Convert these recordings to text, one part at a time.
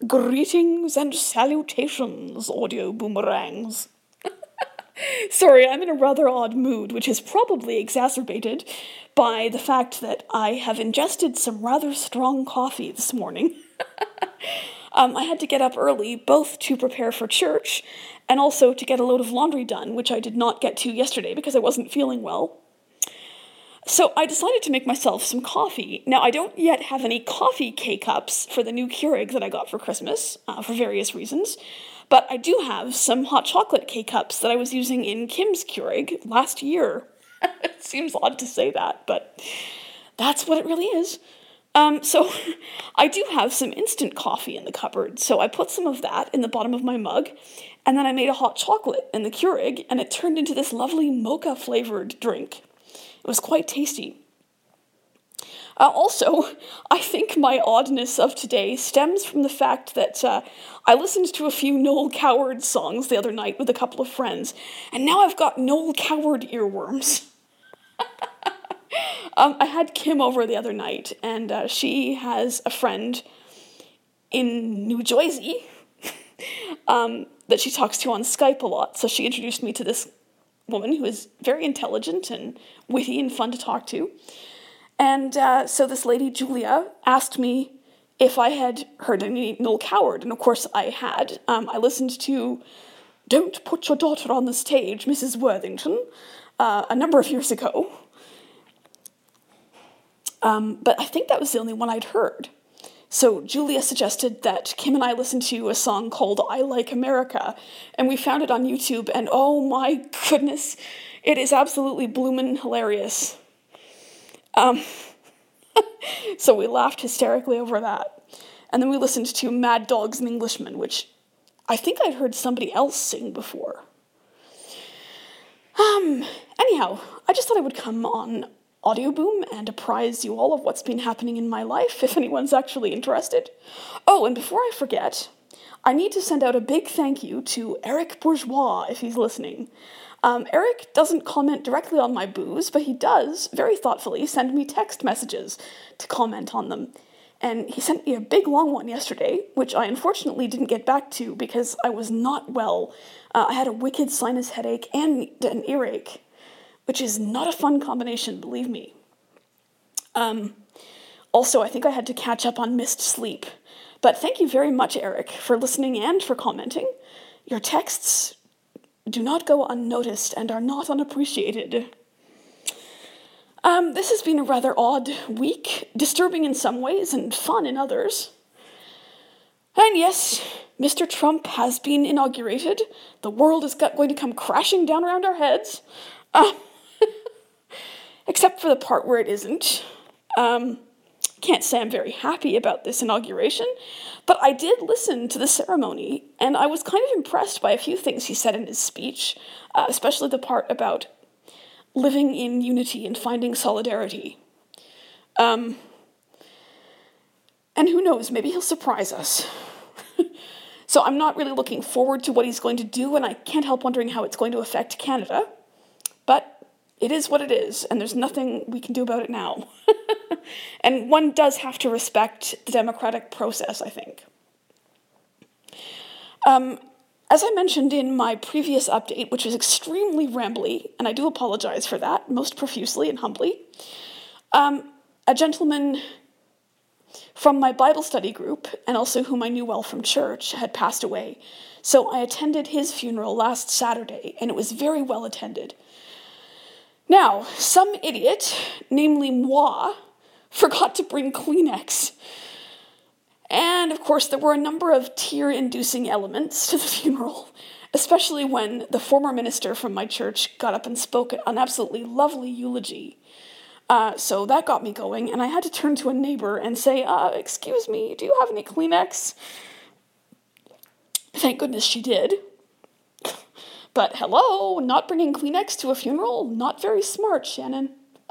Greetings and salutations, audio boomerangs. Sorry, I'm in a rather odd mood, which is probably exacerbated by the fact that I have ingested some rather strong coffee this morning. I had to get up early, both to prepare for church and also to get a load of laundry done, which I did not get to yesterday because I wasn't feeling well. So I decided to make myself some coffee. Now, I don't yet have any coffee K-cups for the new Keurig that I got for Christmas, for various reasons, but I do have some hot chocolate K-cups that I was using in Kim's Keurig last year. It seems odd to say that, but that's what it really is. So I do have some instant coffee in the cupboard, so I put some of that in the bottom of my mug, and then I made a hot chocolate in the Keurig, and it turned into this lovely mocha-flavored drink. It was quite tasty. Also, I think my oddness of today stems from the fact that I listened to a few Noel Coward songs the other night with a couple of friends, and now I've got Noel Coward earworms. I had Kim over the other night, and she has a friend in New Jersey that she talks to on Skype a lot, so she introduced me to this woman who is very intelligent and witty and fun to talk to. And so this lady, Julia, asked me if I had heard any Noel Coward, and of course I had. I listened to Don't Put Your Daughter on the Stage, Mrs. Worthington, a number of years ago. But I think that was the only one I'd heard. So Julia suggested that Kim and I listen to a song called I Like America, and we found it on YouTube, and oh my goodness, it is absolutely bloomin' hilarious. So we laughed hysterically over that. And then we listened to Mad Dogs and Englishmen, which I think I'd heard somebody else sing before. Anyhow, I just thought I would come on Audio Boom and apprise you all of what's been happening in my life, if anyone's actually interested. Oh, and before I forget, I need to send out a big thank you to Eric Bourgeois, if he's listening. Eric doesn't comment directly on my booze, but he does, very thoughtfully, send me text messages to comment on them. And he sent me a big long one yesterday, which I unfortunately didn't get back to because I was not well. I had a wicked sinus headache and an earache, which is not a fun combination, believe me. Also, I think I had to catch up on missed sleep. But thank you very much, Eric, for listening and for commenting. Your texts do not go unnoticed and are not unappreciated. This has been a rather odd week, disturbing in some ways and fun in others. And yes, Mr. Trump has been inaugurated. The world is going to come crashing down around our heads. Except for the part where it isn't. Can't say I'm very happy about this inauguration, but I did listen to the ceremony, and I was kind of impressed by a few things he said in his speech, especially the part about living in unity and finding solidarity. And who knows, maybe he'll surprise us. So I'm not really looking forward to what he's going to do, and I can't help wondering how it's going to affect Canada, but it is what it is, and there's nothing we can do about it now. And one does have to respect the democratic process, I think. As I mentioned in my previous update, which was extremely rambly, and I do apologize for that, most profusely and humbly, a gentleman from my Bible study group, and also whom I knew well from church, had passed away. So I attended his funeral last Saturday, and it was very well attended. Now, some idiot, namely moi, forgot to bring Kleenex. And, of course, there were a number of tear-inducing elements to the funeral, especially when the former minister from my church got up and spoke an absolutely lovely eulogy. So that got me going, and I had to turn to a neighbor and say, excuse me, do you have any Kleenex? Thank goodness she did. But hello, not bringing Kleenex to a funeral? Not very smart, Shannon.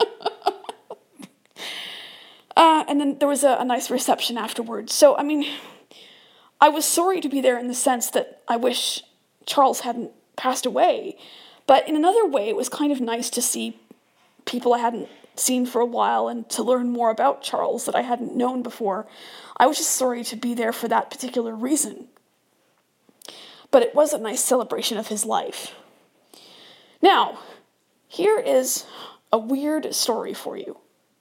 And then there was a nice reception afterwards. So, I mean, I was sorry to be there in the sense that I wish Charles hadn't passed away. But in another way, it was kind of nice to see people I hadn't seen for a while and to learn more about Charles that I hadn't known before. I was just sorry to be there for that particular reason. But it was a nice celebration of his life. Now, here is a weird story for you.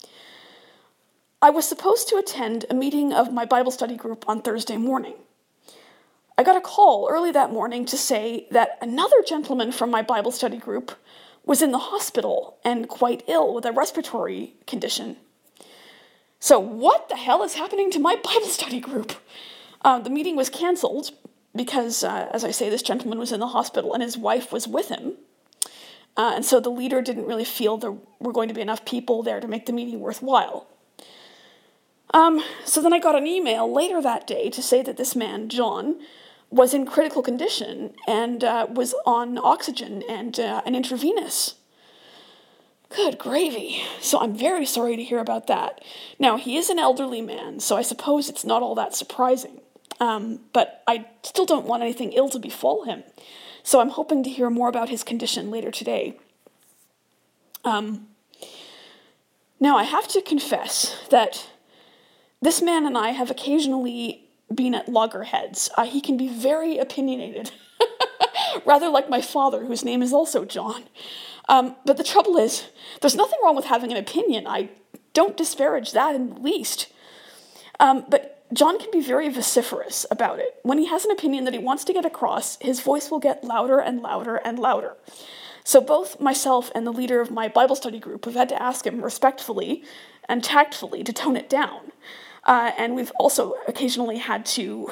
I was supposed to attend a meeting of my Bible study group on Thursday morning. I got a call early that morning to say that another gentleman from my Bible study group was in the hospital and quite ill with a respiratory condition. So what the hell is happening to my Bible study group? The meeting was canceled because, as I say, this gentleman was in the hospital and his wife was with him. And so the leader didn't really feel there were going to be enough people there to make the meeting worthwhile. So then I got an email later that day to say that this man, John, was in critical condition and was on oxygen and an intravenous. Good gravy. So I'm very sorry to hear about that. Now, he is an elderly man, so I suppose it's not all that surprising. But I still don't want anything ill to befall him. So I'm hoping to hear more about his condition later today. Now, I have to confess that this man and I have occasionally been at loggerheads. He can be very opinionated, rather like my father, whose name is also John. But the trouble is, there's nothing wrong with having an opinion. I don't disparage that in the least. But John can be very vociferous about it. When he has an opinion that he wants to get across, his voice will get louder and louder and louder. So both myself and the leader of my Bible study group have had to ask him respectfully and tactfully to tone it down. And we've also occasionally had to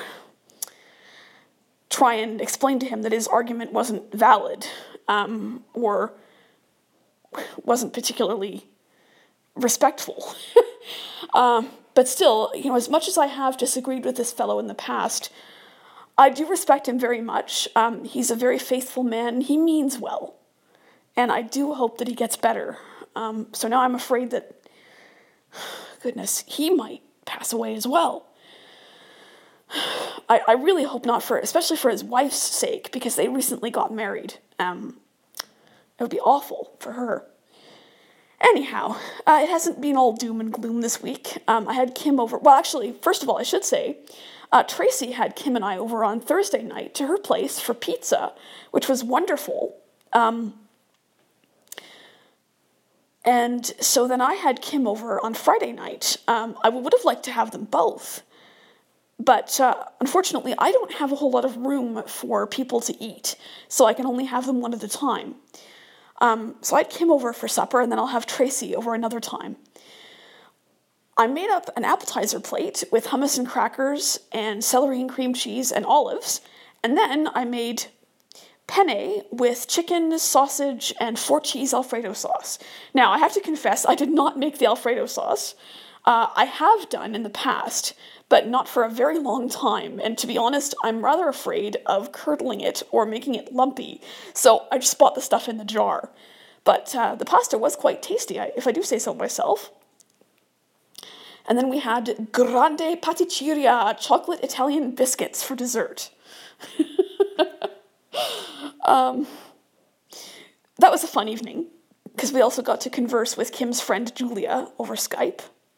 try and explain to him that his argument wasn't valid or wasn't particularly respectful. But still, as much as I have disagreed with this fellow in the past, I do respect him very much. He's a very faithful man. He means well. And I do hope that he gets better. So now I'm afraid that, goodness, he might pass away as well. I really hope not, especially for his wife's sake, because they recently got married. It would be awful for her. Anyhow, it hasn't been all doom and gloom this week. I had Kim over. Well, actually, first of all, I should say, Tracy had Kim and I over on Thursday night to her place for pizza, which was wonderful. And so then I had Kim over on Friday night. I would have liked to have them both. But unfortunately, I don't have a whole lot of room for people to eat, so I can only have them one at a time. So I had Kim over for supper, and then I'll have Tracy over another time. I made up an appetizer plate with hummus and crackers and celery and cream cheese and olives, and then I made penne with chicken, sausage, and 4-cheese Alfredo sauce. Now, I have to confess, I did not make the Alfredo sauce. I have done in the past, but not for a very long time, and to be honest, I'm rather afraid of curdling it or making it lumpy, so I just bought the stuff in the jar. But the pasta was quite tasty, if I do say so myself. And then we had grande paticceria chocolate Italian biscuits for dessert. That was a fun evening, because we also got to converse with Kim's friend Julia over Skype.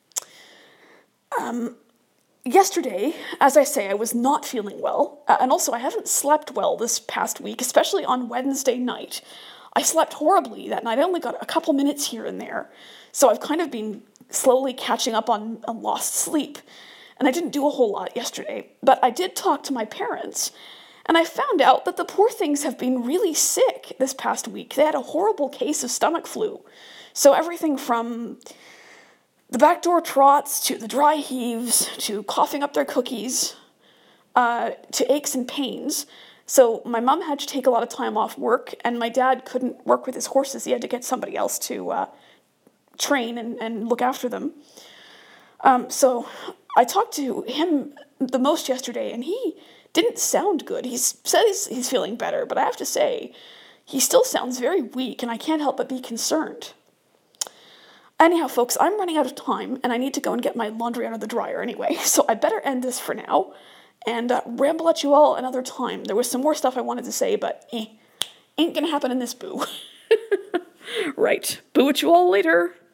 Yesterday, as I say, I was not feeling well, and also I haven't slept well this past week, especially on Wednesday night. I slept horribly that night. I only got a couple minutes here and there, so I've kind of been slowly catching up on lost sleep, and I didn't do a whole lot yesterday, but I did talk to my parents, and I found out that the poor things have been really sick this past week. They had a horrible case of stomach flu, so everything from the backdoor trots, to the dry heaves, to coughing up their cookies, to aches and pains. So my mom had to take a lot of time off work, and my dad couldn't work with his horses. He had to get somebody else to train and look after them. So I talked to him the most yesterday, and he didn't sound good. He said he's feeling better, but I have to say, he still sounds very weak, and I can't help but be concerned. Anyhow, folks, I'm running out of time, and I need to go and get my laundry out of the dryer anyway, so I better end this for now, and ramble at you all another time. There was some more stuff I wanted to say, but ain't gonna happen in this boo. Right, boo at you all later.